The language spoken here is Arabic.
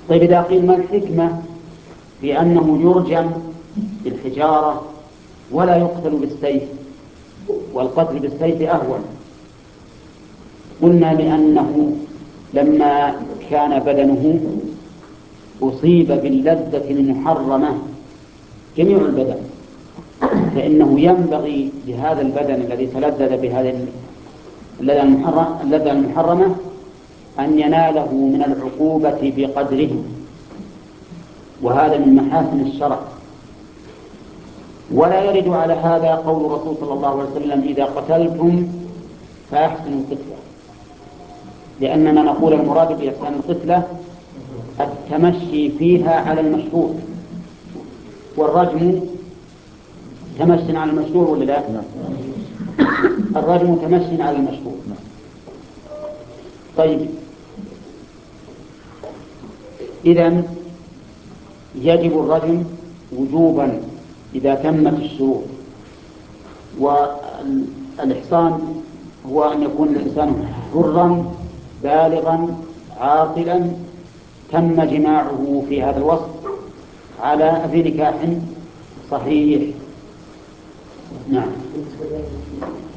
طيب إذا قيل ما الحكمة في أنه يرجم بالحجارة ولا يقتل بالسيف، والقتل بالسيف أهون؟ قلنا لأنه لما كان بدنه أصيب باللذة المحرمة جميع البدن، فإنه ينبغي لهذا البدن الذي تلذذ بهذه اللذة المحرمة أن يناله من العقوبة بقدره، وهذا من محاسن الشرع. ولا يرد على هذا قول الرسول صلى الله عليه وسلم إذا قتلتم فأحسنوا القتلة، لأننا نقول المراد بإحسان القتلة التمشي فيها على المشروع، والرجم تمشي على المشروع ولا لا؟ الرجم تمشي على المشروع. طيب إذن يجب الرجم وجوبا إذا تمت الشروط. والإحصان هو أن يكون الإنسان حرا بالغا عاقلا تم جماعه في هذا الوصف على في نكاح صحيح. نعم.